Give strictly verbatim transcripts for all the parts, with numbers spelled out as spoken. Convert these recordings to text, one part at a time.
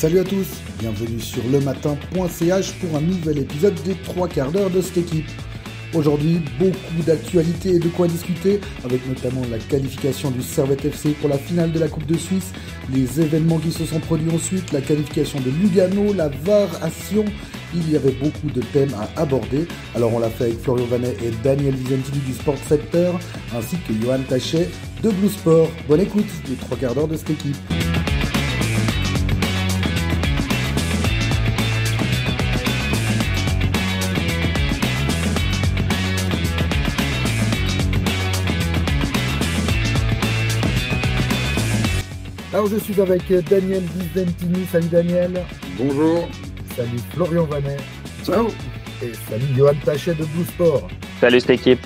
Salut à tous, bienvenue sur le matin point c h pour un nouvel épisode des trois quarts d'heure de cette équipe. Aujourd'hui, beaucoup d'actualités et de quoi discuter, avec notamment la qualification du Servette F C pour la finale de la Coupe de Suisse, les événements qui se sont produits ensuite, la qualification de Lugano, la V A R à Sion. Il y avait beaucoup de thèmes à aborder, alors on l'a fait avec Florian Vanet et Daniel Visentini du Sport Center, ainsi que Johan Tachet de Blue Sport. Bonne écoute des trois quarts d'heure de cette équipe. Alors je suis avec Daniel Visentini. Salut Daniel. Bonjour. Salut Florian Vanet. Ciao. Et salut Johan Tachet de Blue Sport. Salut cette équipe.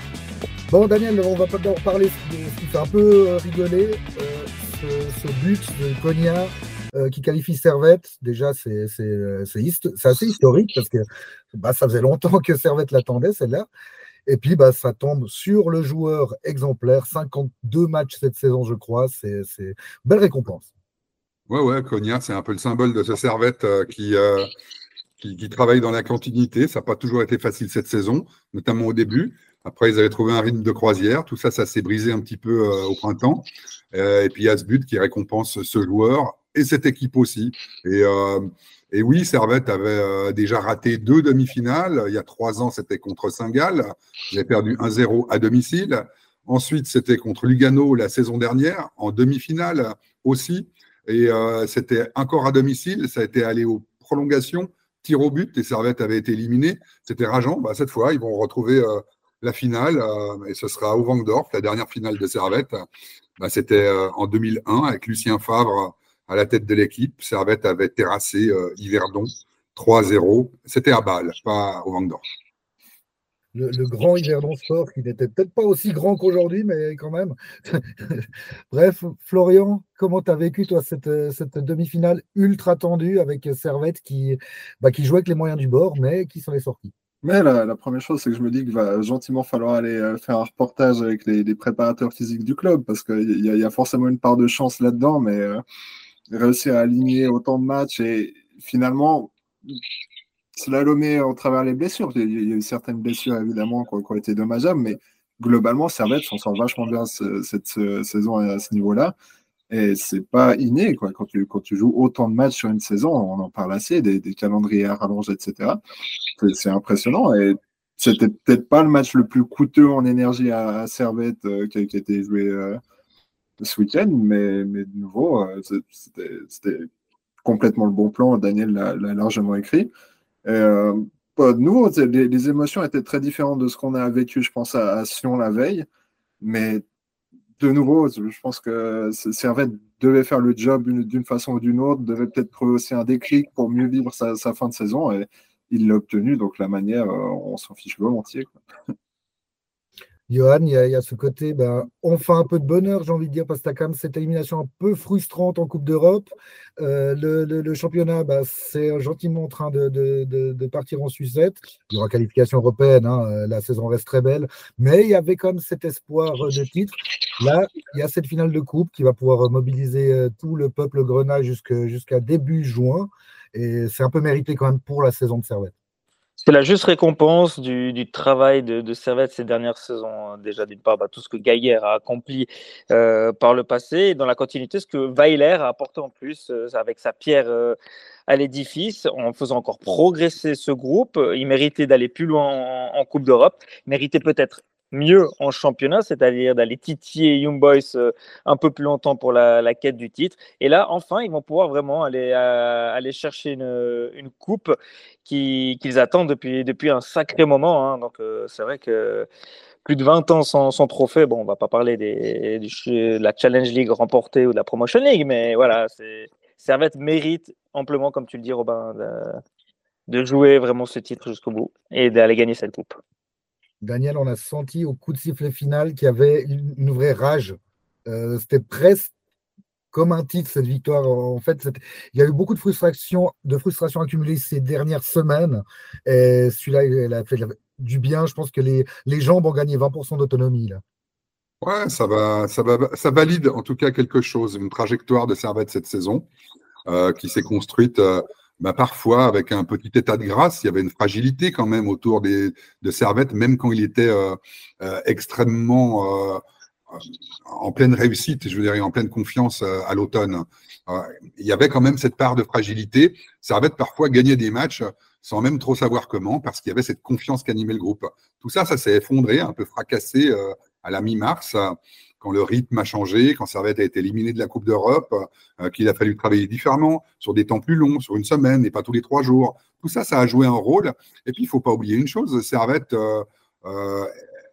Bon Daniel, on va pas d'abord parler de ce qui fait un peu rigoler, euh, ce, ce but de Konya euh, qui qualifie Servette. Déjà c'est, c'est, c'est, hist- c'est assez historique parce que bah, ça faisait longtemps que Servette l'attendait celle-là. Et puis, bah, ça tombe sur le joueur exemplaire. cinquante-deux matchs cette saison, je crois. C'est, c'est belle récompense. Ouais, ouais, Konya, c'est un peu le symbole de ce Servette euh, qui, euh, qui, qui travaille dans la continuité. Ça n'a pas toujours été facile cette saison, notamment au début. Après, ils avaient trouvé un rythme de croisière. Tout ça, ça s'est brisé un petit peu euh, au printemps. Euh, et puis, il y a ce but qui récompense ce joueur et cette équipe aussi. Et, euh, et oui, Servette avait euh, déjà raté deux demi-finales. Il y a trois ans, c'était contre Saint-Gall. Ils avaient perdu un zéro à domicile. Ensuite, c'était contre Lugano la saison dernière, en demi-finale aussi. Et euh, c'était encore à domicile. Ça a été allé aux prolongations, tir au but. Les Servettes avaient été éliminés. C'était rageant. Bah, cette fois, ils vont retrouver euh, la finale. Euh, et ce sera au Vangdorf, la dernière finale de Servette. Bah, c'était euh, en deux mille un avec Lucien Favre à la tête de l'équipe. Servette avait terrassé euh, Yverdon trois zéro. C'était à Bâle, pas au Vangdorf. Le, le grand Yverdon Sport, qui n'était peut-être pas aussi grand qu'aujourd'hui, mais quand même. Bref, Florian, comment tu as vécu, toi, cette, cette demi-finale ultra tendue avec Servette qui, bah, qui jouait avec les moyens du bord, mais qui s'en est sorti? Mais la, la première chose, c'est que je me dis qu'il va gentiment falloir aller euh, faire un reportage avec les, les préparateurs physiques du club, parce qu'il y, y a forcément une part de chance là-dedans, mais euh, réussir à aligner autant de matchs et finalement slalomer au travers les blessures. Il y a eu certaines blessures, évidemment, qui ont, qui ont été dommageables, mais globalement, Servette s'en sort vachement bien ce, cette ce, saison à ce niveau-là. Et c'est pas inné, quoi. Quand tu, quand tu joues autant de matchs sur une saison, on en parle assez, des, des calendriers à rallonge, et cetera. C'est, c'est impressionnant. Et c'était peut-être pas le match le plus coûteux en énergie à, à Servette euh, qui, qui a été joué euh, ce week-end, mais, mais de nouveau, euh, c'était, c'était complètement le bon plan. Daniel l'a, l'a largement écrit. Et, euh, de nouveau, les, les émotions étaient très différentes de ce qu'on a vécu, je pense, à, à Sion la veille. Mais de nouveau, je pense que Servette devait faire le job d'une, d'une façon ou d'une autre, devait peut-être trouver aussi un déclic pour mieux vivre sa, sa fin de saison. Et il l'a obtenu, donc la manière, on s'en fiche volontiers, quoi. Johan, il y, a, il y a ce côté, ben, on fait un peu de bonheur, j'ai envie de dire, parce que tu as quand même cette élimination un peu frustrante en Coupe d'Europe. Euh, le, le, le championnat, ben, c'est gentiment en train de, de, de, de partir en sucette. Il y aura qualification européenne, hein, la saison reste très belle, mais il y avait quand même cet espoir de titre. Là, il y a cette finale de Coupe qui va pouvoir mobiliser tout le peuple grenat jusqu'à, jusqu'à début juin, et c'est un peu mérité quand même pour la saison de Servette. C'est la juste récompense du, du travail de, de Servette ces dernières saisons. Déjà, d'une part, bah, tout ce que Gaillère a accompli euh, par le passé, et dans la continuité, ce que Weiler a apporté en plus euh, avec sa pierre euh, à l'édifice, en faisant encore progresser ce groupe. Il méritait d'aller plus loin en, en Coupe d'Europe, il méritait peut-être mieux en championnat, c'est-à-dire d'aller titiller Young Boys euh, un peu plus longtemps pour la, la quête du titre. Et là, enfin, ils vont pouvoir vraiment aller, euh, aller chercher une, une coupe qui, qu'ils attendent depuis, depuis un sacré moment. Hein. Donc, euh, c'est vrai que plus de vingt ans sans, sans trophée, bon, on ne va pas parler des, des, de la Challenge League remportée ou de la Promotion League, mais voilà, c'est, Servette mérite amplement, comme tu le dis, Robin, de, de jouer vraiment ce titre jusqu'au bout et d'aller gagner cette coupe. Daniel, on a senti au coup de sifflet final qu'il y avait une, une vraie rage. Euh, c'était presque comme un titre, cette victoire. En fait, il y a eu beaucoup de frustration, de frustration accumulée ces dernières semaines. Et celui-là, il a fait du bien. Je pense que les, les jambes ont gagné vingt pour cent d'autonomie, là. Ouais, ça va, ça va, ça valide en tout cas quelque chose, une trajectoire de Servette cette saison. euh, qui s'est construite euh, bah, parfois avec un petit état de grâce. Il y avait une fragilité quand même autour des, de Servette, même quand il était euh, euh, extrêmement euh, en pleine réussite, je veux dire, et en pleine confiance euh, à l'automne. Euh, il y avait quand même cette part de fragilité. Servette parfois gagnait des matchs sans même trop savoir comment, parce qu'il y avait cette confiance qu'animait le groupe. Tout ça, ça s'est effondré, un peu fracassé euh, à la mi-mars, euh, quand le rythme a changé, quand Servette a été éliminé de la Coupe d'Europe, euh, qu'il a fallu travailler différemment, sur des temps plus longs, sur une semaine, et pas tous les trois jours. Tout ça, ça a joué un rôle. Et puis, il ne faut pas oublier une chose, Servette euh, euh,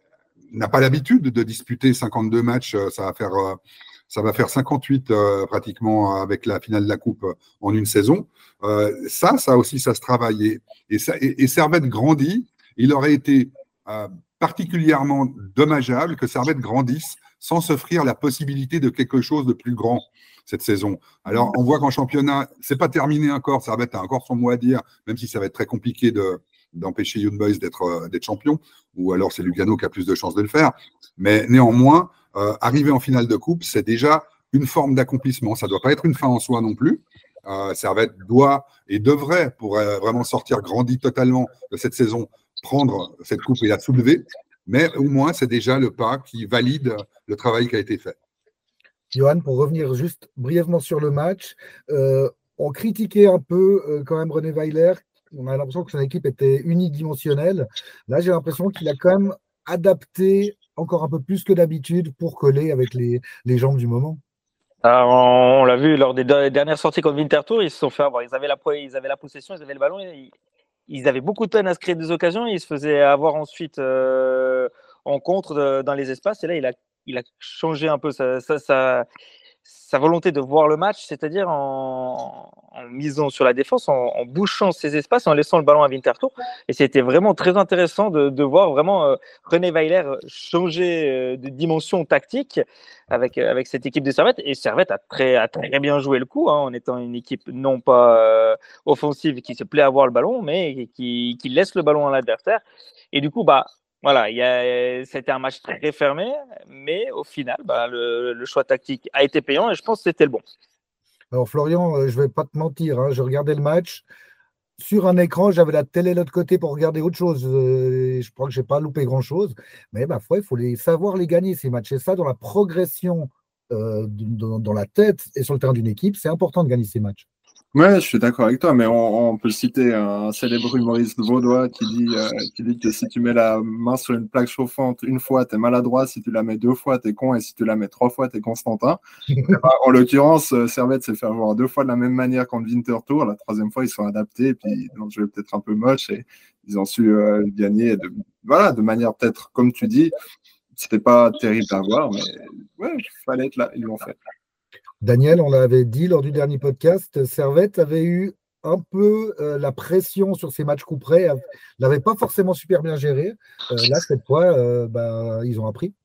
n'a pas l'habitude de disputer cinquante-deux matchs, ça va faire... Euh, Ça va faire cinquante-huit euh, pratiquement avec la finale de la Coupe en une saison. Euh, ça, ça aussi, ça se travaille. Et, et, ça, et, et Servette grandit. Il aurait été euh, particulièrement dommageable que Servette grandisse sans s'offrir la possibilité de quelque chose de plus grand cette saison. Alors, on voit qu'en championnat, c'est pas terminé encore. Servette a encore son mot à dire, même si ça va être très compliqué de, d'empêcher Young Boys d'être, d'être champion, ou alors c'est Lugano qui a plus de chances de le faire. Mais néanmoins, Euh, arriver en finale de coupe, c'est déjà une forme d'accomplissement. Ça ne doit pas être une fin en soi non plus. Euh, Servette doit et devrait, pour euh, vraiment sortir grandi totalement de cette saison, prendre cette coupe et la soulever. Mais au moins, c'est déjà le pas qui valide le travail qui a été fait. Johan, pour revenir juste brièvement sur le match, euh, on critiquait un peu euh, quand même René Weiler. On a l'impression que son équipe était unidimensionnelle. Là, j'ai l'impression qu'il a quand même adapté encore un peu plus que d'habitude pour coller avec les, les jambes du moment. Alors, on l'a vu lors des dernières sorties contre Winterthur, ils se sont fait avoir. Ils avaient la, ils avaient la possession, ils avaient le ballon, ils, ils avaient beaucoup de peine à se créer des occasions, ils se faisaient avoir ensuite euh, en contre de, dans les espaces. Et là, il a, il a changé un peu sa, sa, sa, sa volonté de voir le match, c'est-à-dire en, en misant sur la défense, en, en bouchant ses espaces, en laissant le ballon à Winterthur. Et c'était vraiment très intéressant de, de voir vraiment euh, René Weiler changer euh, de dimension tactique avec, euh, avec cette équipe de Servette. Et Servette a très, a très bien joué le coup, hein, en étant une équipe non pas euh, offensive qui se plaît à avoir le ballon, mais qui, qui laisse le ballon à l'adversaire. Et du coup, bah, voilà, il y a, c'était un match très fermé, mais au final, bah, le, le choix tactique a été payant et je pense que c'était le bon. Alors Florian, je ne vais pas te mentir, hein, je regardais le match. Sur un écran, j'avais la télé de l'autre côté pour regarder autre chose. Euh, je crois que je n'ai pas loupé grand-chose. Mais bah, il faut les, savoir les gagner, ces matchs. Et ça, dans la progression, euh, dans, dans la tête et sur le terrain d'une équipe, c'est important de gagner ces matchs. Ouais, je suis d'accord avec toi, mais on, on peut citer un célèbre humoriste vaudois qui dit, euh, qui dit que si tu mets la main sur une plaque chauffante une fois, t'es maladroit, si tu la mets deux fois, t'es con, et si tu la mets trois fois, t'es Constantin. En l'occurrence, Servette s'est fait avoir deux fois de la même manière qu'en Winterthur. La troisième fois, ils sont adaptés, et puis le jeu est peut-être un peu moche, et ils ont su euh, gagner de, voilà, de manière peut-être, comme tu dis, c'était pas terrible à voir, mais ouais, il fallait être là, ils l'ont fait. Daniel, on l'avait dit lors du dernier podcast, Servette avait eu un peu euh, la pression sur ses matchs coup près, l'avait pas forcément super bien géré. Euh, là, cette fois, euh, bah, ils ont appris.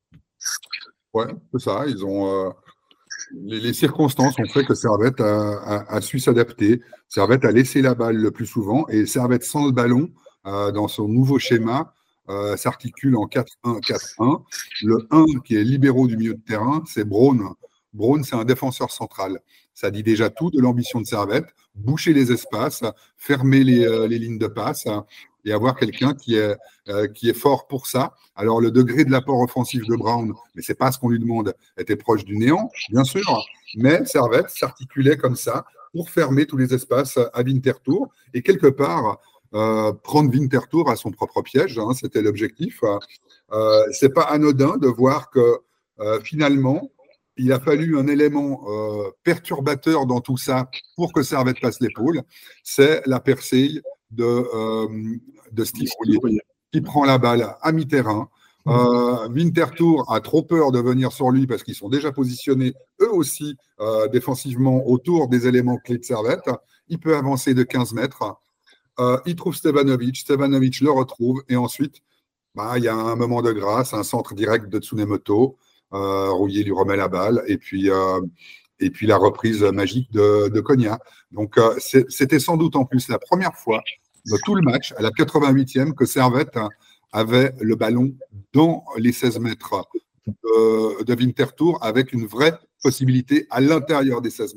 Ouais, c'est ça. Ils ont, euh, les, les circonstances ont fait que Servette a, a, a su s'adapter. Servette a laissé la balle le plus souvent et Servette sans le ballon, euh, dans son nouveau schéma, euh, s'articule en quatre un quatre un. Le un qui est libéraux du milieu de terrain, c'est Braun. Braun, c'est un défenseur central. Ça dit déjà tout de l'ambition de Servette. Boucher les espaces, fermer les, euh, les lignes de passe et avoir quelqu'un qui est, euh, qui est fort pour ça. Alors, le degré de l'apport offensif de Brown, mais c'est pas ce qu'on lui demande, était proche du néant, bien sûr, mais Servette s'articulait comme ça pour fermer tous les espaces à Winterthur et quelque part euh, prendre Winterthur à son propre piège, hein, c'était l'objectif. Euh, c'est pas anodin de voir que euh, finalement, il a fallu un élément euh, perturbateur dans tout ça pour que Servette passe l'épaule. C'est la percée de, euh, de Steve Rouillet, qui prend la balle à mi-terrain. Euh, Winterthur a trop peur de venir sur lui parce qu'ils sont déjà positionnés, eux aussi, euh, défensivement autour des éléments clés de Servette. Il peut avancer de quinze mètres. Euh, il trouve Stevanovic. Stevanovic le retrouve. Et ensuite, bah, il y a un moment de grâce, un centre direct de Tsunemoto. Euh, Rouillet lui remet la balle et puis, euh, et puis la reprise magique de, de Konya. Donc euh, c'était sans doute en plus la première fois de tout le match, à la quatre-vingt-huitième, que Servette avait le ballon dans les seize mètres de, de Winterthur avec une vraie possibilité à l'intérieur des seize mètres.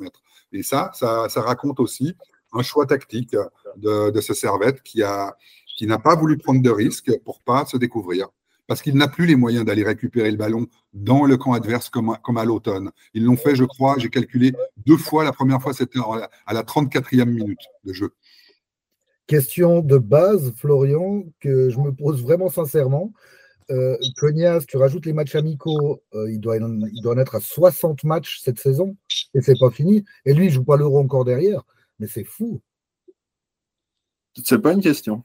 Et ça, ça, ça raconte aussi un choix tactique de, de ce Servette qui a, qui n'a pas voulu prendre de risques pour pas se découvrir. Parce qu'il n'a plus les moyens d'aller récupérer le ballon dans le camp adverse comme, comme à l'automne. Ils l'ont fait, je crois, j'ai calculé deux fois. La première fois, c'était à la trente-quatrième minute de jeu. Question de base, Florian, que je me pose vraiment sincèrement. Euh, Cognas, tu rajoutes les matchs amicaux, euh, il, doit, il doit en être à soixante matchs cette saison, et c'est pas fini. Et lui, il joue pas l'Euro encore derrière, mais c'est fou. C'est pas une question.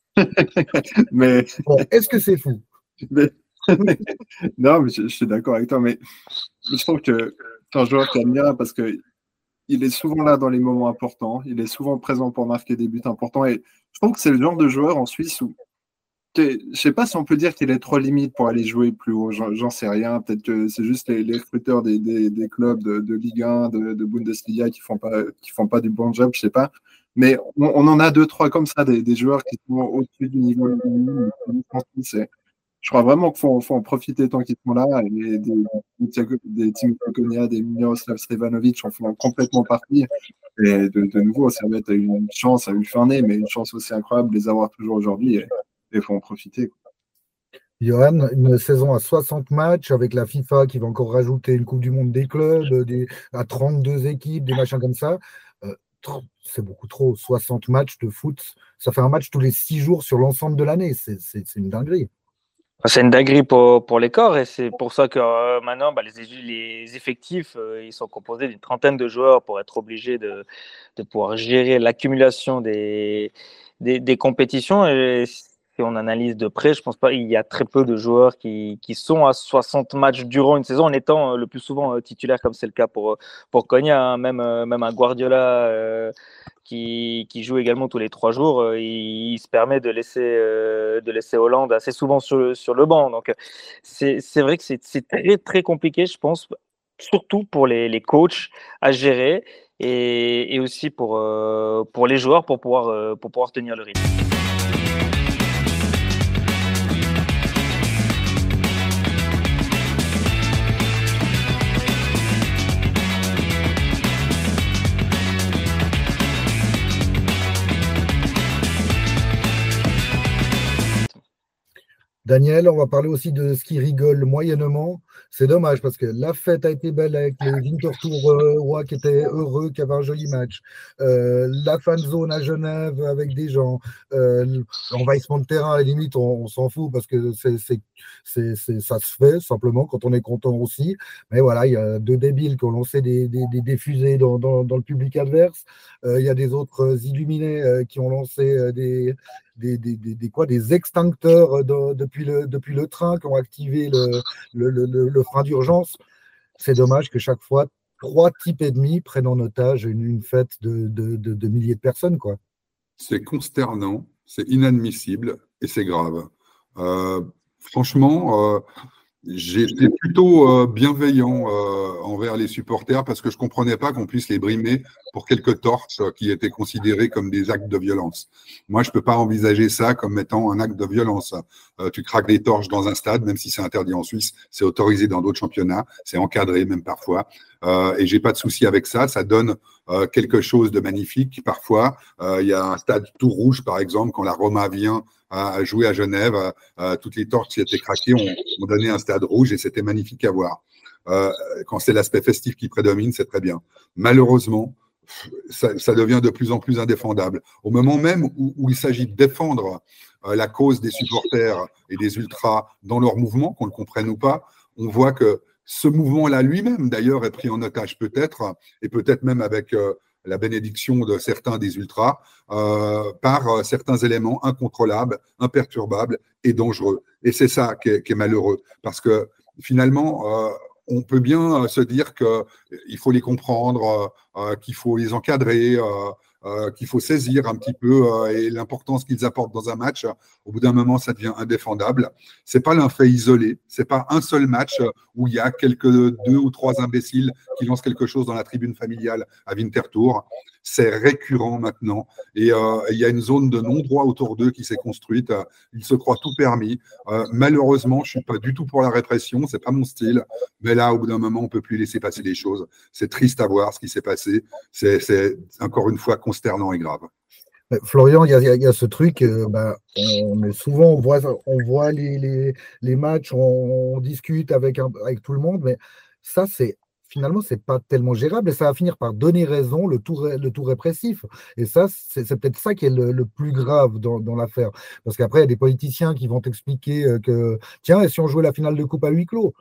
mais bon, est-ce que c'est fou? mais... Non, mais je, je suis d'accord avec toi, mais je trouve que c'est un joueur qui admire parce que il est souvent là dans les moments importants, il est souvent présent pour marquer des buts importants, et je trouve que c'est le genre de joueur en Suisse où je ne sais pas si on peut dire qu'il est trop limite pour aller jouer plus haut, j'en, j'en sais rien, peut-être que c'est juste les, les recruteurs des, des, des clubs de, de Ligue un, de, de Bundesliga qui font pas, qui font pas du bon job, je sais pas, mais on, on en a deux, trois comme ça, des, des joueurs qui sont au-dessus du niveau. C'est, je crois vraiment qu'il faut, faut en profiter tant qu'ils sont là, et des, des, des Timo Kokonia, des Miroslav Stevanovic en font complètement partie, et de, de nouveau, Servette a eu une chance, a eu fin année, mais une chance aussi incroyable de les avoir toujours aujourd'hui, et il faut en profiter. Johan, une saison à soixante matchs avec la FIFA qui va encore rajouter une Coupe du Monde des clubs, des, à trente-deux équipes, des machins comme ça. Euh, c'est beaucoup trop. soixante matchs de foot, ça fait un match tous les six jours sur l'ensemble de l'année. C'est, c'est, c'est une dinguerie. C'est une dinguerie pour, pour les corps, et c'est pour ça que euh, maintenant, bah, les, les effectifs, euh, ils sont composés d'une trentaine de joueurs pour être obligés de, de pouvoir gérer l'accumulation des, des, des compétitions. Et si on analyse de près, je pense pas il y a très peu de joueurs qui, qui sont à soixante matchs durant une saison en étant le plus souvent titulaire, comme c'est le cas pour, pour Konya, hein. Même, même un Guardiola euh, qui, qui joue également tous les trois jours, euh, il, il se permet de laisser, euh, de laisser Hollande assez souvent sur le, sur le banc. Donc c'est, c'est vrai que c'est, c'est très, très compliqué, je pense, surtout pour les, les coachs à gérer, et, et aussi pour, euh, pour les joueurs pour pouvoir, euh, pour pouvoir tenir le rythme. Daniel, on va parler aussi de ce qui rigole moyennement. C'est dommage parce que la fête a été belle avec les Winterthur euh, Roy qui étaient heureux, qui avaient un joli match. Euh, la fan zone à Genève avec des gens. Euh, l'envahissement de terrain, à la limite, on, on s'en fout parce que c'est, c'est, c'est, c'est, ça se fait simplement quand on est content aussi. Mais voilà, il y a deux débiles qui ont lancé des, des, des, des fusées dans, dans, dans le public adverse. Euh, il y a des autres illuminés euh, qui ont lancé euh, des. Des, des, des, des, quoi, des extincteurs de, depuis, le, depuis le train qui ont activé le, le, le, le frein d'urgence. C'est dommage que chaque fois, trois types et demi prennent en otage une, une fête de, de, de, de milliers de personnes, quoi. C'est consternant, c'est inadmissible et c'est grave. Euh, franchement, euh, j'ai été plutôt euh, bienveillant euh, envers les supporters parce que je ne comprenais pas qu'on puisse les brimer pour quelques torches euh, qui étaient considérées comme des actes de violence. Moi, je ne peux pas envisager ça comme étant un acte de violence. Euh, tu craques des torches dans un stade, même si c'est interdit en Suisse, c'est autorisé dans d'autres championnats, c'est encadré même parfois. Euh, et j'ai pas de souci avec ça. Ça donne euh, quelque chose de magnifique. Parfois, il euh, y a un stade tout rouge, par exemple, quand la Roma vient à jouer à Genève, euh, toutes les torches qui étaient craquées ont, ont donné un stade rouge et c'était magnifique à voir. Euh, quand c'est l'aspect festif qui prédomine, c'est très bien. Malheureusement, ça, ça devient de plus en plus indéfendable. Au moment même où, où il s'agit de défendre euh, la cause des supporters et des ultras dans leur mouvement, qu'on le comprenne ou pas, on voit que ce mouvement-là lui-même, d'ailleurs, est pris en otage peut-être, et peut-être même avec euh, la bénédiction de certains des ultras, euh, par euh, certains éléments incontrôlables, imperturbables et dangereux. Et c'est ça qui est, qui est malheureux, parce que finalement, euh, on peut bien se dire qu'il faut les comprendre, euh, qu'il faut les encadrer, euh, euh, qu'il faut saisir un petit peu euh, et l'importance qu'ils apportent dans un match. Au bout d'un moment, ça devient indéfendable. C'est pas un fait isolé. C'est pas un seul match où il y a quelques deux ou trois imbéciles qui lancent quelque chose dans la tribune familiale à Winterthur. c'est récurrent maintenant. Et euh, il y a une zone de non-droit autour d'eux qui s'est construite. Euh, ils se croient tout permis. Euh, malheureusement, je ne suis pas du tout pour la répression, c'est pas mon style. Mais là, au bout d'un moment, on ne peut plus laisser passer les choses. C'est triste à voir ce qui s'est passé. C'est, c'est encore une fois consternant et grave. Florian, il y, y, y a ce truc, euh, bah, on est souvent, on voit, on voit les, les, les matchs, on, on discute avec, un, avec tout le monde, mais ça, c'est finalement, c'est pas tellement gérable et ça va finir par donner raison, le tout, le tout répressif. Et ça, c'est, c'est peut-être ça qui est le, le plus grave dans, dans l'affaire. Parce qu'après, il y a des politiciens qui vont t'expliquer que, tiens, et si on jouait la finale de coupe à huis clos,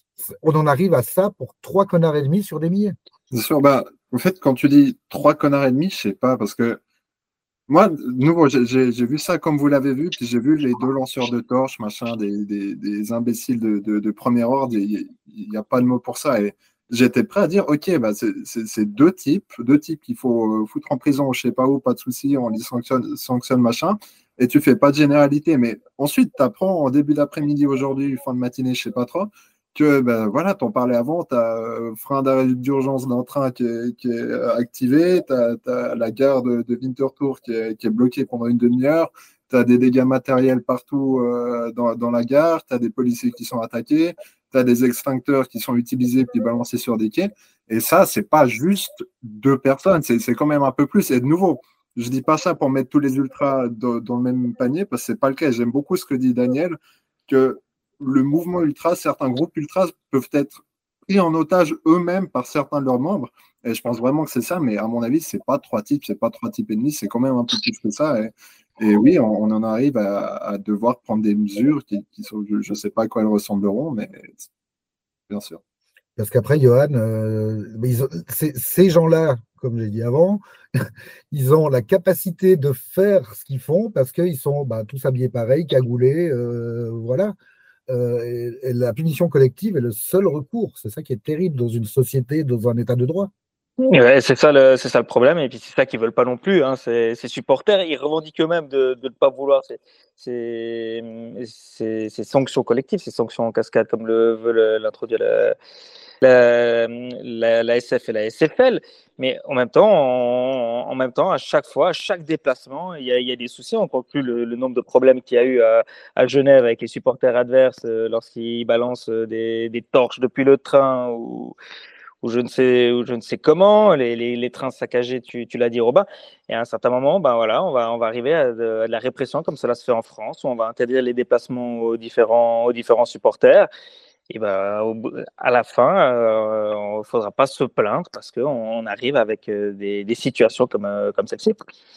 on en arrive à ça pour trois connards et demi sur des milliers. Bien sûr, bah, en fait, quand tu dis trois connards et demi, je sais pas, parce que moi, de nouveau, j'ai, j'ai, j'ai vu ça comme vous l'avez vu, puis j'ai vu les deux lanceurs de torches, machin, des, des, des imbéciles de, de, de premier ordre, il n'y a pas de mot pour ça. Et j'étais prêt à dire, ok, bah c'est, c'est, c'est deux types, deux types qu'il faut foutre en prison, je sais pas où, pas de souci, on les sanctionne, sanctionne, machin, et tu fais pas de généralité. Mais ensuite, tu apprends en début d'après-midi aujourd'hui, fin de matinée, je sais pas trop, que ben voilà, t'en parlais avant, tu as euh, frein d'arrêt d'urgence d'un train qui est, qui est activé, tu as la gare de, de Winterthur qui est, qui est bloquée pendant une demi-heure, tu as des dégâts matériels partout euh, dans, dans la gare, tu as des policiers qui sont attaqués, tu as des extincteurs qui sont utilisés puis balancés sur des quais. Et ça, c'est pas juste deux personnes, c'est, c'est quand même un peu plus. Et de nouveau, je dis pas ça pour mettre tous les ultras dans, dans le même panier, parce que c'est pas le cas. J'aime beaucoup ce que dit Daniel, que le mouvement ultra, certains groupes ultras peuvent être pris en otage eux-mêmes par certains de leurs membres. Et je pense vraiment que c'est ça, mais à mon avis, c'est pas trois types, c'est pas trois types et demi, c'est quand même un peu plus que ça. Et, et oui, on, on en arrive à, à devoir prendre des mesures qui, qui sont, je ne sais pas à quoi elles ressembleront, mais bien sûr. Parce qu'après, Johan, euh, ils ont, ces, ces gens-là, comme j'ai dit avant, ils ont la capacité de faire ce qu'ils font parce qu'ils sont bah, tous habillés pareil, cagoulés, euh, voilà. Euh, et, et la punition collective est le seul recours. C'est ça qui est terrible dans une société, dans un état de droit. Ouais, c'est ça le c'est ça le problème, et puis c'est ça qu'ils veulent pas non plus, hein. Ces, ces supporters, ils revendiquent eux-mêmes de de ne pas vouloir ces ces, ces ces sanctions collectives, ces sanctions en cascade, comme le veut l'introduire la, la, la, la S F et la S F L. Mais en même temps, en, en même temps, à chaque fois, à chaque déplacement, il y a, il y a des soucis. On ne compte plus le, le nombre de problèmes qu'il y a eu à, à Genève avec les supporters adverses euh, lorsqu'ils balancent des, des torches depuis le train ou ou je ne sais, ou je ne sais comment, les, les, les trains saccagés, tu, tu l'as dit, Robin. Et à un certain moment, ben voilà, on va, on va arriver à de, à de la répression, comme cela se fait en France, où on va interdire les déplacements aux différents, aux différents supporters. Et ben, au, à la fin, euh, il ne faudra pas se plaindre parce qu'on on arrive avec des, des situations comme, euh, comme celle-ci.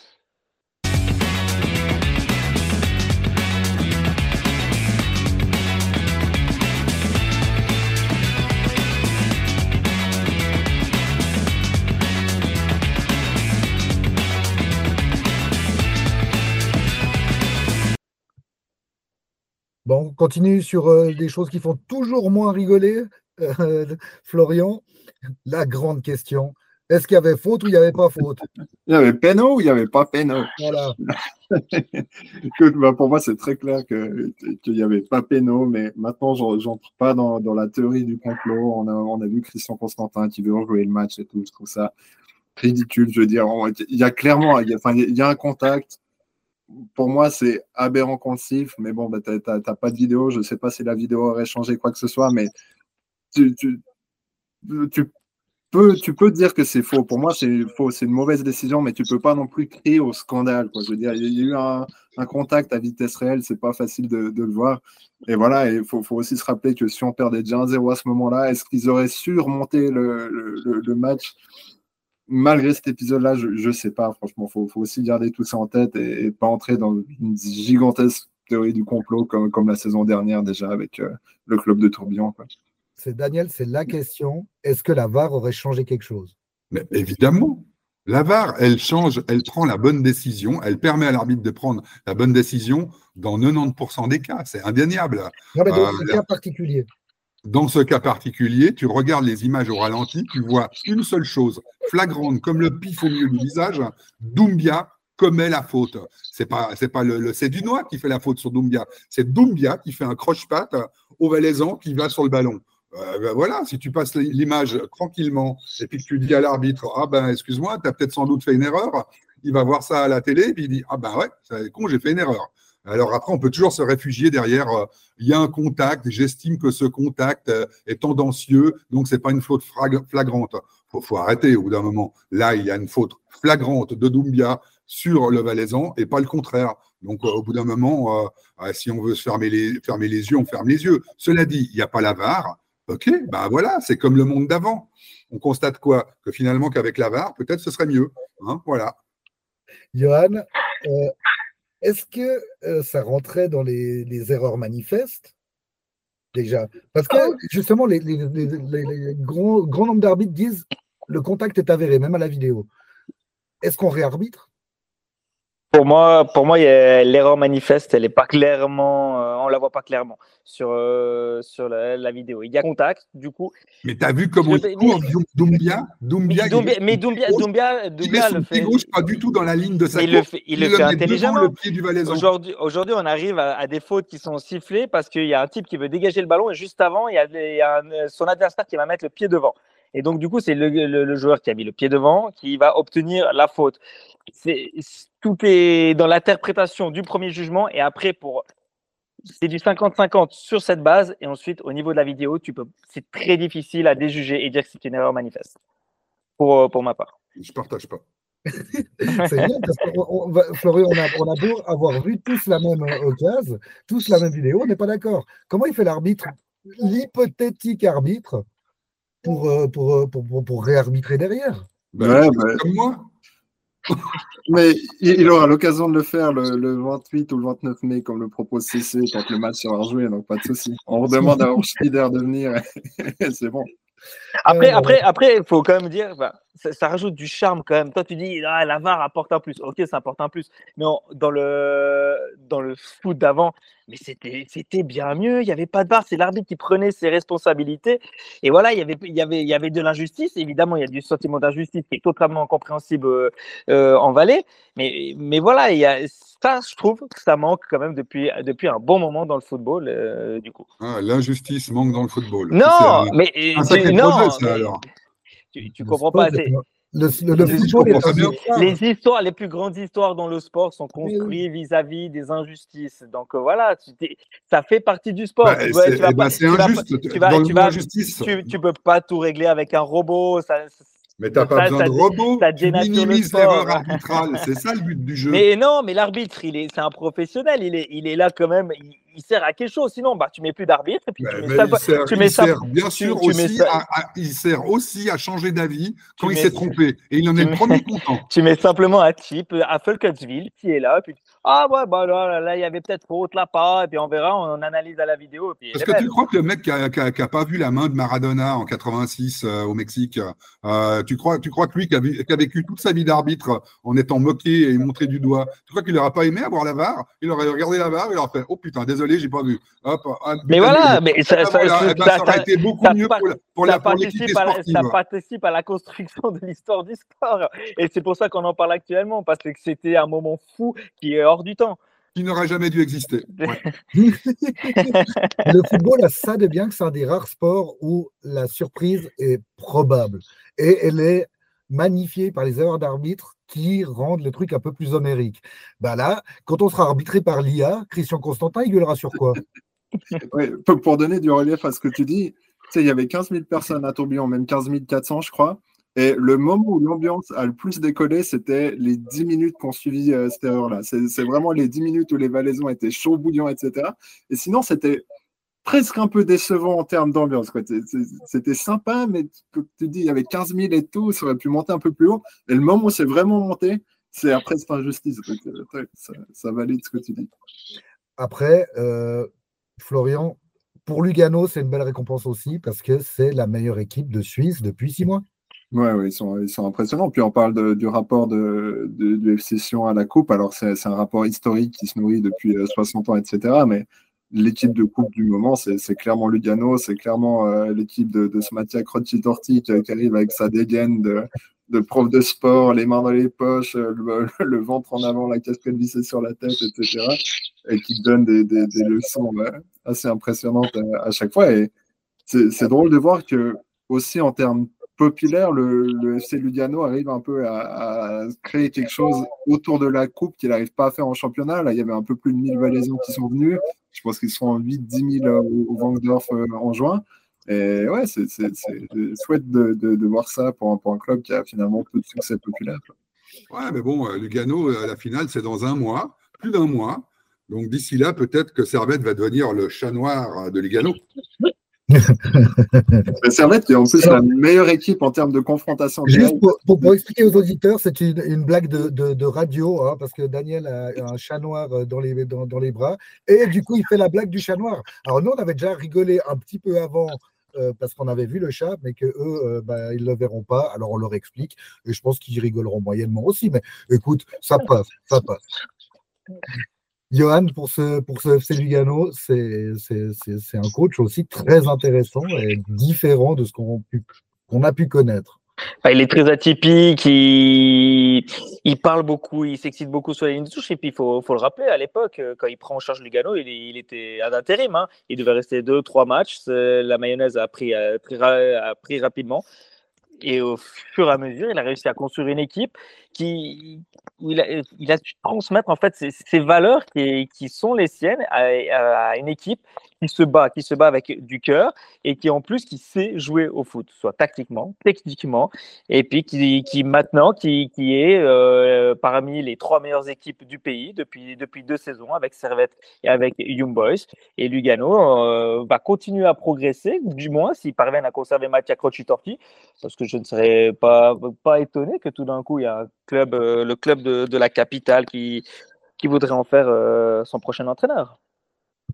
Bon, on continue sur euh, des choses qui font toujours moins rigoler. Euh, Florian, la grande question. Est-ce qu'il y avait faute ou il n'y avait pas faute? Il y avait péno ou il n'y avait pas péno? Voilà. Écoute, bah pour moi, c'est très clair que, qu'il n'y avait pas péno, mais maintenant, je n'entre pas dans, dans la théorie du complot. On a, on a vu Christian Constantin qui veut rejouer le match et tout. Je trouve ça ridicule. Je veux dire, il y a clairement, il y a, enfin, il y a un contact. Pour moi, c'est aberrant contre siffle, mais bon, bah, tu n'as pas de vidéo. Je ne sais pas si la vidéo aurait changé quoi que ce soit, mais tu, tu, tu, peux, tu peux dire que c'est faux. Pour moi, c'est faux. C'est une mauvaise décision, mais tu ne peux pas non plus crier au scandale, quoi. Je veux dire, il y a eu un, un contact à vitesse réelle, c'est pas facile de, de le voir. Et voilà, il faut, faut aussi se rappeler que si on perdait déjà un zéro à ce moment-là, est-ce qu'ils auraient su remonter le, le, le match malgré cet épisode-là? Je ne sais pas, franchement. Il faut, faut aussi garder tout ça en tête et, et pas entrer dans une gigantesque théorie du complot comme, comme la saison dernière déjà avec euh, le club de Tourbillon, quoi. C'est Daniel, c'est la question. Est-ce que la V A R aurait changé quelque chose? Mais évidemment. La V A R, elle change, elle prend la bonne décision, elle permet à l'arbitre de prendre la bonne décision dans quatre-vingt-dix pour cent des cas. C'est indéniable. Non, mais dans Euh, ce cas particulier. Dans ce cas particulier, tu regardes les images au ralenti, tu vois une seule chose, flagrante, comme le pif au milieu du visage, Doumbia commet la faute. C'est pas, c'est pas le, le c'est Dunois qui fait la faute sur Doumbia, c'est Doumbia qui fait un croche-patte au Valaisan qui va sur le ballon. Euh, ben voilà, si tu passes l'image tranquillement et puis que tu dis à l'arbitre, ah ben excuse-moi, tu as peut-être sans doute fait une erreur, il va voir ça à la télé et puis il dit, ah ben ouais, c'est con, j'ai fait une erreur. Alors après, on peut toujours se réfugier derrière, euh, il y a un contact, j'estime que ce contact euh, est tendancieux, donc c'est pas une faute flagrante. Faut, faut arrêter au bout d'un moment. Là, il y a une faute flagrante de Doumbia sur le Valaisan et pas le contraire. Donc, euh, au bout d'un moment, euh, euh, si on veut se fermer les, fermer les yeux, on ferme les yeux. Cela dit, il n'y a pas la V A R. Ok, ben voilà, c'est comme le monde d'avant. On constate quoi? Que finalement, qu'avec la V A R, peut-être ce serait mieux. Hein, voilà. Johan, euh, est-ce que euh, ça rentrait dans les, les erreurs manifestes déjà? Parce que justement, les, les, les, les, les gros, grand nombre d'arbitres disent le contact est avéré, même à la vidéo. Est-ce qu'on réarbitre? Pour moi, pour moi, l'erreur manifeste, elle est pas clairement, euh, on la voit pas clairement sur euh, sur la, la vidéo. Il y a contact, du coup. Mais tu as vu comment il court, Doumbia, Doumbia, mais Doumbia, mais Doumbia, Doumbia, il met son pied gauche pas du tout dans la ligne de sa course. Il le fait, il il le le fait met intelligemment. devant le pied du Valaisan. Aujourd'hui, aujourd'hui, on arrive à, à des fautes qui sont sifflées parce qu'il y a un type qui veut dégager le ballon et juste avant, il y a, il y a un, son adversaire qui va mettre le pied devant. Et donc, du coup, c'est le, le, le joueur qui a mis le pied devant qui va obtenir la faute. C'est, tout est dans l'interprétation du premier jugement et après, pour, c'est du cinquante cinquante sur cette base. Et ensuite, au niveau de la vidéo, tu peux, c'est très difficile à déjuger et dire que c'est une erreur manifeste. Pour, pour ma part. Je ne partage pas. C'est bien parce que on, on, Florian, on a, on a beau avoir vu tous la même occasion, tous la même vidéo, on n'est pas d'accord. Comment il fait l'arbitre, l'hypothétique arbitre, pour, pour, pour, pour, pour réarbitrer derrière? Ben, ouais, bah, comme moi. Mais il, il aura l'occasion de le faire le, le vingt-huit ou le vingt-neuf mai, comme le propose C C, quand le match sera joué, donc pas de souci. On redemande à Schneider de venir, c'est bon. Après, euh, après, après, il faut quand même dire, bah, ça, ça rajoute du charme quand même. Toi, tu dis, ah, la V A R apporte un plus. Ok, ça apporte un plus. Mais on, dans le dans le foot d'avant, mais c'était c'était bien mieux. Il n'y avait pas de V A R. C'est l'arbitre qui prenait ses responsabilités. Et voilà, il y avait il y avait il y avait de l'injustice. Évidemment, il y a du sentiment d'injustice qui est totalement incompréhensible euh, en Valais. Mais mais voilà, il y a ça. Je trouve que ça manque quand même depuis depuis un bon moment dans le football. Euh, du coup. Ah, l'injustice manque dans le football. Non, un, mais un sacré non, projet, ça, mais, alors. Tu, tu comprends pas. Le, le, le, le football est bien. Les histoires, les plus grandes histoires dans le sport sont construites vis-à-vis des injustices. Donc euh, voilà, tu ça fait partie du sport. Bah, c'est eh ben, injuste. Tu vas, tu vas, tu, tu peux pas tout régler avec un robot. Ça, mais tu n'as pas ça, besoin ça, de robot, tu minimises l'erreur arbitrale, c'est ça le but du jeu. Mais non, mais l'arbitre, il est, c'est un professionnel, il est, il est là quand même, il, il sert à quelque chose. Sinon, bah, tu mets plus d'arbitre. Bah, tu mets ça, il sert, tu mets il ça, sert bien tu, sûr tu aussi, à, à, il sert aussi à changer d'avis quand il s'est trompé. Et il en est le premier content. Tu mets simplement un type à Fulkertsville qui est là, puis ah ouais, bah là, là, il y avait peut-être faute là pas, et puis on verra, on analyse à la vidéo. Et puis Parce que belle. Tu crois que le mec qui n'a qui a, qui a pas vu la main de Maradona en quatre-vingt-six euh, au Mexique, euh, tu crois, tu crois que lui qui a, qui a vécu toute sa vie d'arbitre en étant moqué et montré du doigt, tu crois qu'il n'aurait pas aimé avoir la V A R? Il aurait regardé la V A R et il aurait fait oh putain, désolé, j'ai pas vu. Hop, hop, mais voilà, mais ça, ça, voilà, ça, ben, ça, ça aurait été beaucoup mieux pour, la, pour, la, pour l'équipe sportive. Ça participe à la construction de l'histoire du sport. Et c'est pour ça qu'on en parle actuellement, parce que c'était un moment fou qui est hors du temps. Qui n'aurait jamais dû exister. Ouais. Le football a ça de bien que c'est un des rares sports où la surprise est probable. Et elle est magnifiée par les erreurs d'arbitre qui rendent le truc un peu plus homérique. Ben là, quand on sera arbitré par l'I A, Christian Constantin, il gueulera sur quoi? Oui, pour donner du relief à ce que tu dis, tu sais, il y avait quinze mille personnes à Tourbillon, même quinze mille quatre cents, je crois. Et le moment où l'ambiance a le plus décollé, c'était les dix minutes qu'on suivit euh, cette erreur-là. C'est, c'est vraiment les dix minutes où les Valaisans étaient chauds bouillants, et cetera. Et sinon, c'était presque un peu décevant en termes d'ambiance, quoi. C'était sympa, mais tu dis, il y avait quinze mille et tout, ça aurait pu monter un peu plus haut. Et le moment où c'est vraiment monté, c'est après cette injustice. Ça, ça valide ce que tu dis. Après, euh, Florian, pour Lugano, c'est une belle récompense aussi, parce que c'est la meilleure équipe de Suisse depuis six mois. Oui, ouais, ils, sont, ils sont impressionnants. Puis on parle de, du rapport de, de, du F C Sion à la Coupe. Alors, c'est, c'est un rapport historique qui se nourrit depuis soixante ans, et cetera. Mais l'équipe de Coupe du moment, c'est, c'est clairement Lugano. C'est clairement euh, l'équipe de, de ce Mattia Crocci-Torti qui, qui arrive avec sa dégaine de, de prof de sport, les mains dans les poches, le, le ventre en avant, la casquette vissée sur la tête, et cetera. Et qui donne des, des, des leçons ouais, assez impressionnantes à, à chaque fois. Et c'est, c'est drôle de voir que, aussi en termes populaires, le, le F C Lugano arrive un peu à, à créer quelque chose autour de la coupe qu'il n'arrive pas à faire en championnat. Là, il y avait un peu plus de mille Valaisiens qui sont venus. Je pense qu'ils sont en huit à dix mille au, au Vangdorf en juin. Et ouais, c'est, c'est, c'est chouette de, de, de voir ça pour un, pour un club qui a finalement peu de succès populaire. Ouais, mais bon, Lugano, la finale, c'est dans un mois, plus d'un mois. Donc d'ici là, peut-être que Servette va devenir le chat noir de Lugano. Servette est en plus la meilleure équipe en termes de confrontation. Juste pour, pour, pour expliquer aux auditeurs, c'est une, une blague de, de, de radio, hein, parce que Daniel a un chat noir dans les, dans, dans les bras, et du coup, il fait la blague du chat noir. Alors nous, on avait déjà rigolé un petit peu avant, euh, parce qu'on avait vu le chat, mais qu'eux, euh, bah, ils ne le verront pas, alors on leur explique, et je pense qu'ils rigoleront moyennement aussi, mais écoute, ça passe, ça passe. Johan, pour ce, pour ce F C Lugano, c'est, c'est, c'est, c'est un coach aussi très intéressant et différent de ce qu'on, pu, qu'on a pu connaître. Il est très atypique, il, il parle beaucoup, il s'excite beaucoup sur les lignes de touche. Et puis, il faut, faut le rappeler, à l'époque, quand il prend en charge Lugano, il, il était à l'intérim. Hein. Il devait rester deux, trois matchs. La mayonnaise a pris, a pris, a pris rapidement. Et au fur et à mesure, il a réussi à construire une équipe qui, où il, a, il a su transmettre en fait ces, ces valeurs qui, qui sont les siennes à, à une équipe qui se bat, qui se bat avec du cœur et qui en plus qui sait jouer au foot, soit tactiquement, techniquement, et puis qui, qui maintenant qui, qui est euh, parmi les trois meilleures équipes du pays depuis, depuis deux saisons avec Servette et avec Young Boys. Et Lugano euh, va continuer à progresser, du moins s'ils parviennent à conserver Mattia Croci-Torti, parce que je ne serais pas, pas étonné que tout d'un coup il y a un club, euh, le club de, de la capitale qui, qui voudrait en faire euh, son prochain entraîneur. Daniel ?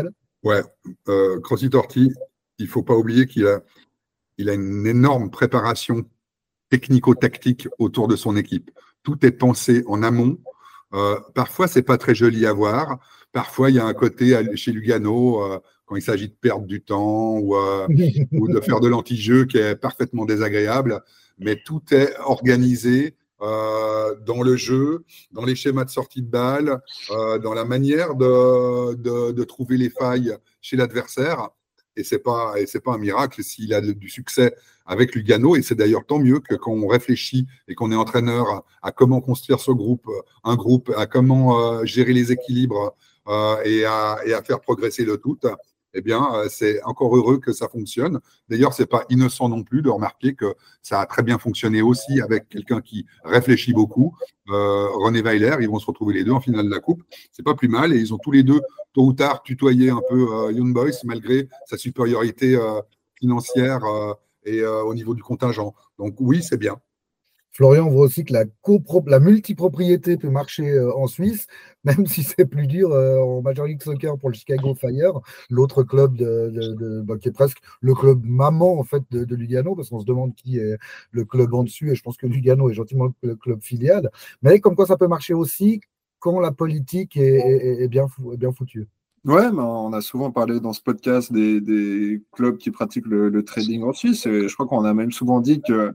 Ouais, euh, Croci-Torti, il ne faut pas oublier qu'il a, il a une énorme préparation technico-tactique autour de son équipe. Tout est pensé en amont. Euh, parfois, ce n'est pas très joli à voir. Parfois, il y a un côté chez Lugano, euh, quand il s'agit de perdre du temps ou, euh, ou de faire de l'anti-jeu qui est parfaitement désagréable. Mais tout est organisé euh, dans le jeu, dans les schémas de sortie de balle, euh, dans la manière de, de, de trouver les failles chez l'adversaire. Et ce n'est pas, et c'est pas un miracle s'il a du succès avec Lugano. Et c'est d'ailleurs tant mieux que quand on réfléchit et qu'on est entraîneur à, à comment construire ce groupe, un groupe, à comment euh, gérer les équilibres euh, et, à, et à faire progresser le tout, eh bien, euh, c'est encore heureux que ça fonctionne. D'ailleurs, ce n'est pas innocent non plus de remarquer que ça a très bien fonctionné aussi avec quelqu'un qui réfléchit beaucoup, euh, René Weiler. Ils vont se retrouver les deux en finale de la Coupe. C'est pas plus mal et ils ont tous les deux, tôt ou tard, tutoyé un peu euh, Young Boys malgré sa supériorité euh, financière euh, et euh, au niveau du contingent. Donc oui, c'est bien. Florian voit aussi que la, copro- la multipropriété peut marcher euh, en Suisse, même si c'est plus dur euh, en Major League Soccer pour le Chicago Fire, l'autre club de, de, de, bah, qui est presque le club maman en fait de, de Lugano, parce qu'on se demande qui est le club en dessus, et je pense que Lugano est gentiment le club filial. Mais comme quoi ça peut marcher aussi quand la politique est, est, est, bien, est bien foutue. Ouais, mais on a souvent parlé dans ce podcast des, des clubs qui pratiquent le, le trading en Suisse, et je crois qu'on a même souvent dit que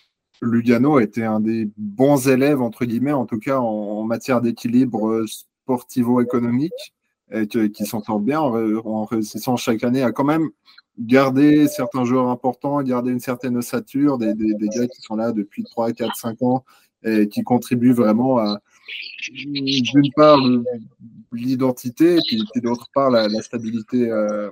Lugano était un des bons élèves, entre guillemets, en tout cas en, en matière d'équilibre sportivo-économique, et que, qui s'en sortent bien en, en réussissant chaque année à quand même garder certains joueurs importants, garder une certaine ossature, des, des, des gars qui sont là depuis trois, quatre, cinq ans et qui contribuent vraiment à, d'une part, l'identité, et puis, puis d'autre part, la, la stabilité euh,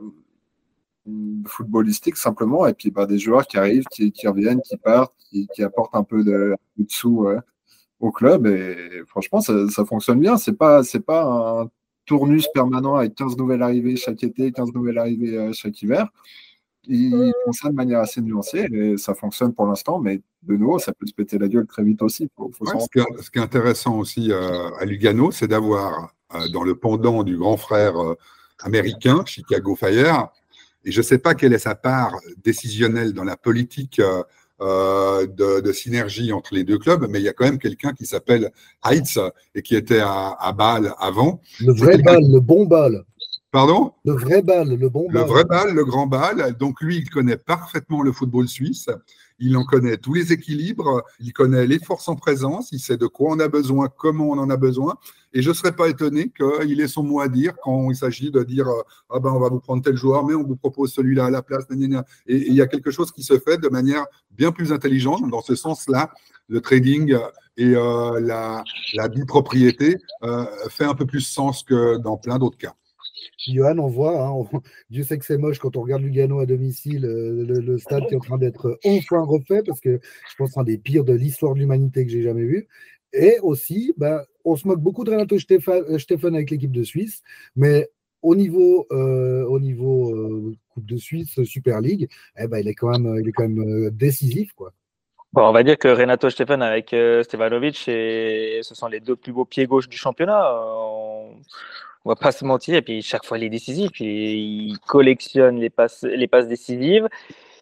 footballistique simplement, et puis bah, des joueurs qui arrivent, qui, qui reviennent, qui partent, qui, qui apportent un peu de, de sous euh, au club, et franchement ça, ça fonctionne bien. C'est pas, c'est pas un tournus permanent avec quinze nouvelles arrivées chaque été, quinze nouvelles arrivées euh, chaque hiver. Ils font ça de manière assez nuancée et ça fonctionne pour l'instant, mais de nouveau ça peut se péter la gueule très vite aussi. Faut, faut ouais, ce, qui est, ce qui est intéressant aussi euh, à Lugano, c'est d'avoir euh, dans le pendant du grand frère euh, américain, Chicago Fire. Et je ne sais pas quelle est sa part décisionnelle dans la politique euh, de, de synergie entre les deux clubs, mais il y a quand même quelqu'un qui s'appelle Heitz et qui était à, à Bâle avant. Le vrai Bâle, le bon Bâle. Pardon? Le vrai bal, le bon Le bal. vrai bal, le grand bal. Donc lui, il connaît parfaitement le football suisse. Il en connaît tous les équilibres. Il connaît les forces en présence. Il sait de quoi on a besoin, comment on en a besoin. Et je ne serais pas étonné qu'il ait son mot à dire quand il s'agit de dire ah ben on va vous prendre tel joueur, mais on vous propose celui-là à la place. Et il y a quelque chose qui se fait de manière bien plus intelligente. Dans ce sens-là, le trading et euh, la, la bipropriété euh, fait un peu plus sens que dans plein d'autres cas. Johan, on voit, hein, on... Dieu sait que c'est moche quand on regarde Lugano à domicile, le, le, le stade qui est en train d'être enfin refait, parce que je pense que c'est un des pires de l'histoire de l'humanité que j'ai jamais vu. Et aussi, ben, on se moque beaucoup de Renato Steffen avec l'équipe de Suisse, mais au niveau, euh, au niveau euh, Coupe de Suisse, Super League, eh ben, il est quand même, il est quand même euh, décisif, quoi. Bon, on va dire que Renato Steffen avec euh, Stevanovic, et ce sont les deux plus beaux pieds gauche du championnat. On... On va pas se mentir, et puis chaque fois il est décisif, il, il collectionne les passes, les passes décisives,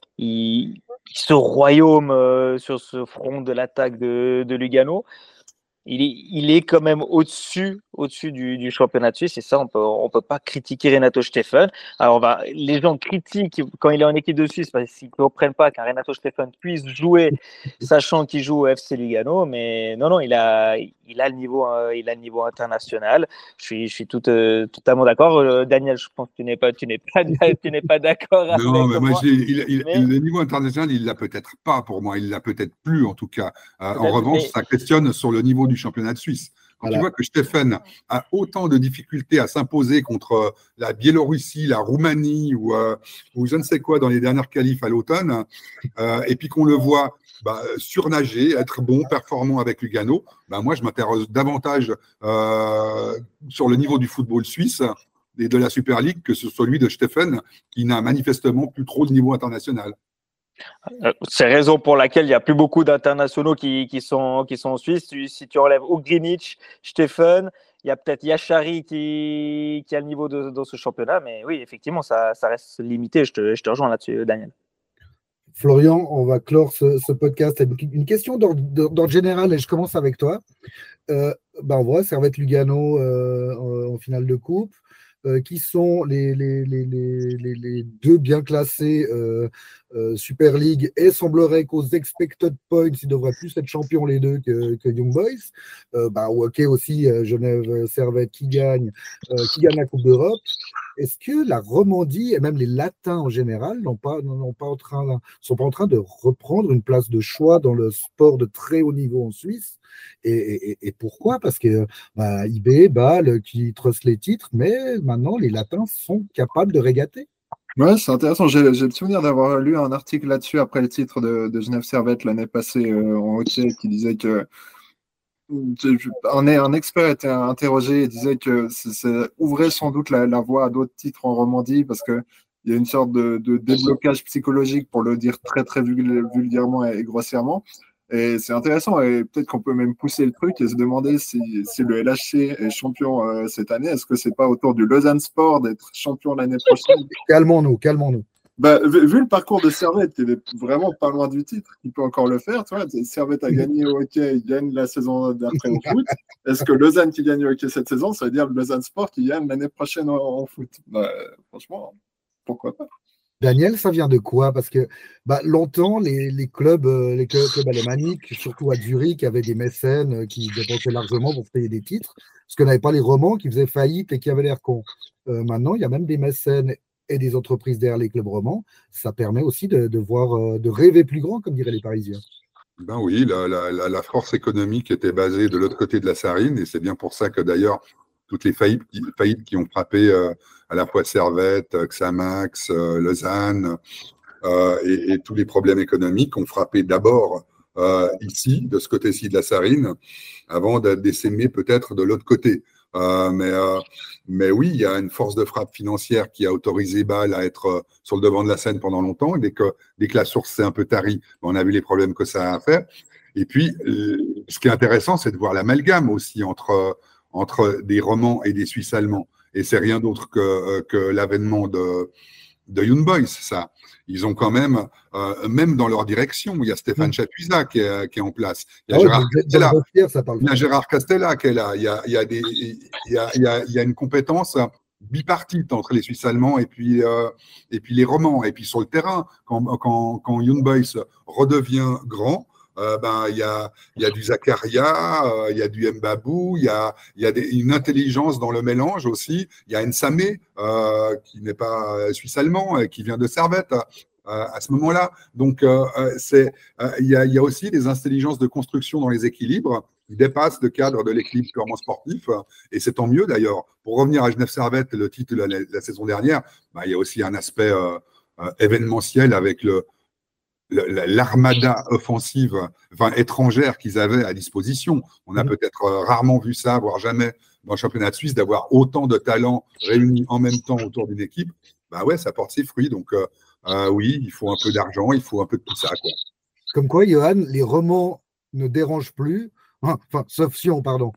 il, il se royaume euh, sur ce front de l'attaque de, de Lugano. Il est, il est quand même au-dessus, au-dessus du, du championnat de Suisse, et ça, on peut, on peut pas critiquer Renato Steffen. Alors, on va, les gens critiquent quand il est en équipe de Suisse parce qu'ils ne comprennent pas qu'un Renato Steffen puisse jouer, sachant qu'il joue au F C Lugano, mais non, non, il a, il a le niveau, euh, il a le niveau international. Je suis, je suis tout, euh, totalement d'accord. Euh, Daniel, je pense que tu n'es pas, tu n'es pas, tu n'es pas d'accord avec non, mais moi, moi. Il, il, mais... le niveau international, il l'a peut-être pas pour moi. Il l'a peut-être plus, en tout cas. Euh, en revanche, mais... ça questionne sur le niveau du championnat de Suisse. Quand voilà. Tu vois que Steffen a autant de difficultés à s'imposer contre la Biélorussie, la Roumanie ou, euh, ou je ne sais quoi dans les dernières qualifs à l'automne, euh, et puis qu'on le voit bah, surnager, être bon, performant avec Lugano, bah, moi je m'interroge davantage euh, sur le niveau du football suisse et de la Super League que sur celui de Steffen, qui n'a manifestement plus trop de niveau international. C'est la raison pour laquelle il n'y a plus beaucoup d'internationaux qui, qui, sont, qui sont en Suisse. Si tu enlèves Ugrinic, Steffen, il y a peut-être Yachari qui, qui a le niveau de, dans ce championnat. Mais oui, effectivement, ça, ça reste limité. Je te, je te rejoins là-dessus, Daniel. Florian, on va clore ce, ce podcast avec une question d'ordre général et je commence avec toi. Euh, ben on voit Servette Lugano euh, en, en finale de coupe. Euh, qui sont les, les, les, les, les deux bien classés euh, euh, Super League et semblerait qu'aux expected points, ils devraient plus être champions les deux que, que Young Boys. Euh, bah, ok aussi, euh, Genève Servette qui gagne, euh, qui gagne la Coupe d'Europe. Est-ce que la Romandie et même les Latins en général n'ont pas, n'ont pas en train, sont pas en train de reprendre une place de choix dans le sport de très haut niveau en Suisse? Et, et, et pourquoi? Parce que bah, I B, Bâle, qui truste les titres, mais maintenant les Latins sont capables de régater. Ouais, c'est intéressant. J'ai, j'ai le souvenir d'avoir lu un article là-dessus après le titre de, de Genève Servette l'année passée euh, en hockey qui disait que un, un expert était interrogé et disait que ça, ça ouvrait sans doute la, la voie à d'autres titres en Romandie parce que il y a une sorte de, de déblocage psychologique, pour le dire très très vulgairement et grossièrement. Et c'est intéressant, et peut-être qu'on peut même pousser le truc et se demander si, si le L H C est champion euh, cette année. Est-ce que c'est pas autour du Lausanne Sport d'être champion l'année prochaine? Calmons-nous, calmons-nous. Bah, vu, vu le parcours de Servette, qui est vraiment pas loin du titre, il peut encore le faire. Tu vois, Servette a gagné au hockey, il gagne la saison d'après au foot. Est-ce que Lausanne qui gagne au hockey cette saison, ça veut dire le Lausanne Sport qui gagne l'année prochaine en, en foot? Bah, franchement, pourquoi pas? Daniel, ça vient de quoi? Parce que bah, longtemps, les, les clubs, euh, les clubs, clubs alémaniques, surtout à Zurich, avaient des mécènes qui dépensaient largement pour payer des titres, parce qu'on n'avait pas les romans qui faisaient faillite et qui avaient l'air cons. Euh, maintenant, il y a même des mécènes et des entreprises derrière les clubs romans. Ça permet aussi de, de voir, euh, de rêver plus grand, comme diraient les Parisiens. Ben oui, la, la, la force économique était basée de l'autre côté de la Sarine, et c'est bien pour ça que d'ailleurs, toutes les faillites, faillites qui ont frappé euh, à la fois Servette, Xamax, euh, Lausanne euh, et, et tous les problèmes économiques ont frappé d'abord euh, ici, de ce côté-ci de la Sarine, avant d'essaimer peut-être de l'autre côté. Euh, mais, euh, mais oui, il y a une force de frappe financière qui a autorisé Bâle à être euh, sur le devant de la scène pendant longtemps. Et dès que, dès que la source s'est un peu tarie, on a vu les problèmes que ça a fait. Et puis, euh, ce qui est intéressant, c'est de voir l'amalgame aussi entre, entre des Romans et des Suisses allemands. Et c'est rien d'autre que, que l'avènement de, de Young Boys, ça. Ils ont quand même, euh, même dans leur direction, il y a Stéphane Chapuisat qui est, qui est en place. Il y a, oh, Gérard, Castella. Il y a Gérard Castella qui est là. Il y a, il y a, des, il y a, il y a, il y a une compétence bipartite entre les Suisses allemands et puis, euh, et puis les Romans. Et puis sur le terrain, quand, quand, quand Young Boys redevient grand, euh, ben, il y a, y a du Zakaria, il euh, y a du Mbabou, il y a, y a des, une intelligence dans le mélange aussi. Il y a Nsamé, euh, qui n'est pas suisse-allemand, qui vient de Servette euh, à ce moment-là. Donc, il euh, euh, y, a, y a aussi des intelligences de construction dans les équilibres qui dépassent le cadre de l'équilibre purement sportif, et c'est tant mieux d'ailleurs. Pour revenir à Genève Servette, le titre de la, la saison dernière, bah, il y a aussi un aspect euh, euh, événementiel avec le, le, l'armada offensive, enfin étrangère qu'ils avaient à disposition. On a mmh. peut-être euh, rarement vu ça, voire jamais dans le championnat de Suisse, d'avoir autant de talents réunis en même temps autour d'une équipe. Bah ouais, ça porte ses fruits. Donc euh, euh, oui, il faut un peu d'argent, il faut un peu de tout ça, quoi. Comme quoi, Johan, les romans ne dérangent plus. Enfin, sauf Sion, pardon.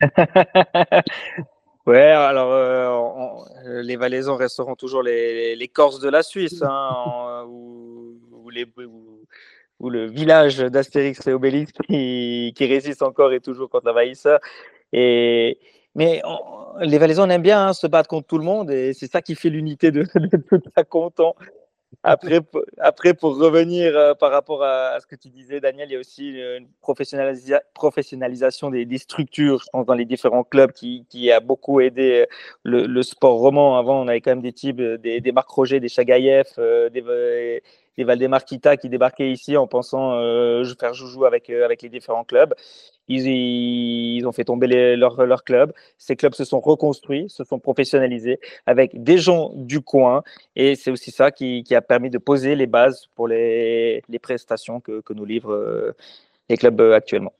Ouais, alors euh, on, les Valaisans resteront toujours les, les Corses de la Suisse, hein, en, où, où, les, où, où le village d'Astérix et Obélix qui, qui résiste encore et toujours contre l'envahisseur. Et mais on, les Valaisans on aime bien hein, se battre contre tout le monde, et c'est ça qui fait l'unité de, de tout un canton. Après, après, pour revenir euh, par rapport à, à ce que tu disais, Daniel, il y a aussi une professionnalisa- professionnalisation des, des structures, je pense, dans les différents clubs qui, qui a beaucoup aidé le, le sport roman. Avant, on avait quand même des types, des, des Marc Roger, des Chagaïev, euh, des, des Valdemar Kita qui débarquaient ici en pensant euh, faire joujou avec, euh, avec les différents clubs. Ils, ils ont fait tomber les, leur, leur club. Ces clubs se sont reconstruits, se sont professionnalisés avec des gens du coin. Et c'est aussi ça qui, qui a permis de poser les bases pour les, les prestations que, que nous livrent euh, les clubs euh, actuellement.